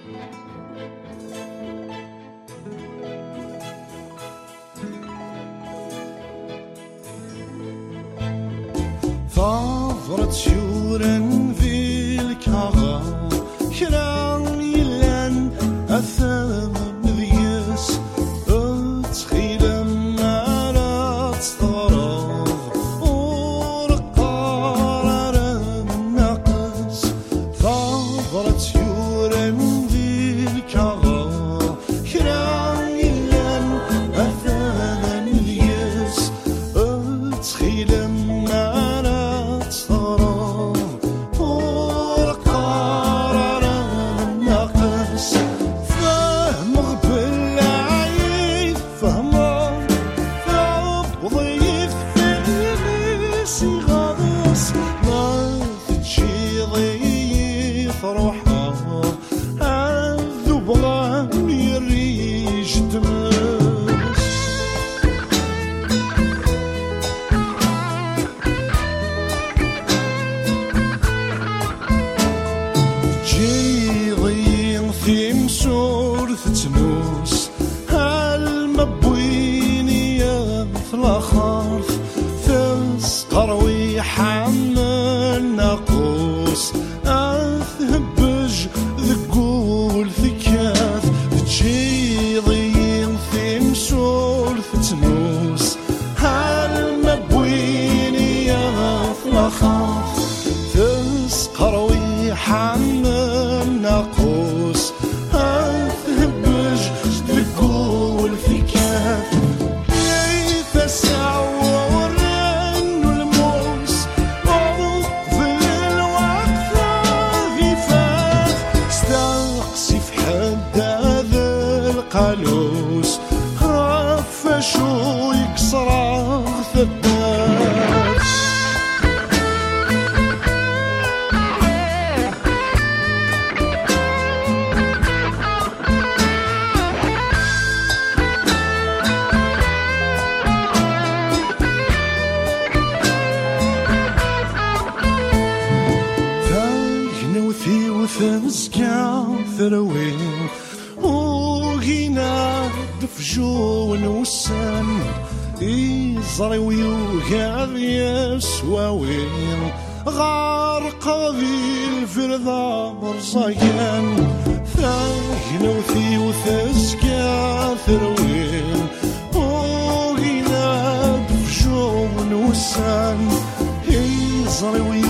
ثغرة شورن في الكغا كران يلان أثام مذيس اتخيل ما تستغرب ورقار النقص ثغرة شورن في الكغا كران يلان أثام مذيس اتخيل تنوس هالمبويني في الخرف تسقر ويحمل ناقوس اثهبج ذقول ثكاث تجي ضيم في مسول تنوس هالمبويني في الخرف تسقر ويحمل ناقوس قالوس خفشو يكسر ثبات تاجنوثي وثنزكا ثروين وغينا دفجو ونوسان يزري ويوهاب يسواوين غارق ذي الفرضا مرزايان ثاجنوثي وثزكا ثروين وغينا دفجو ونوسان يزري